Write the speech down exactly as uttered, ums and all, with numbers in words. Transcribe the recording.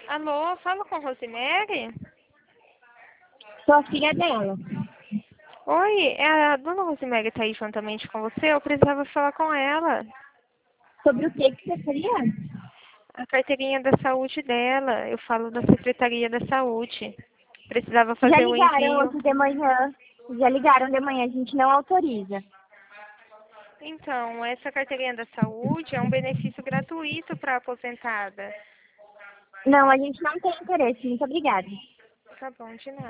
Alô, fala com a Rosemary? Sou a filha dela. Oi, é a dona Rosemary tá aí juntamente com você? Eu precisava falar com ela. Sobre o que que você queria? A carteirinha da saúde dela. Eu falo da Secretaria da Saúde. Precisava Já fazer o ligaram envio. hoje de manhã. Já ligaram de manhã, a gente não autoriza. Então, essa carteirinha da saúde é um benefício gratuito para aposentada. Não, a gente não tem interesse. Muito obrigada. Tá bom, de nada.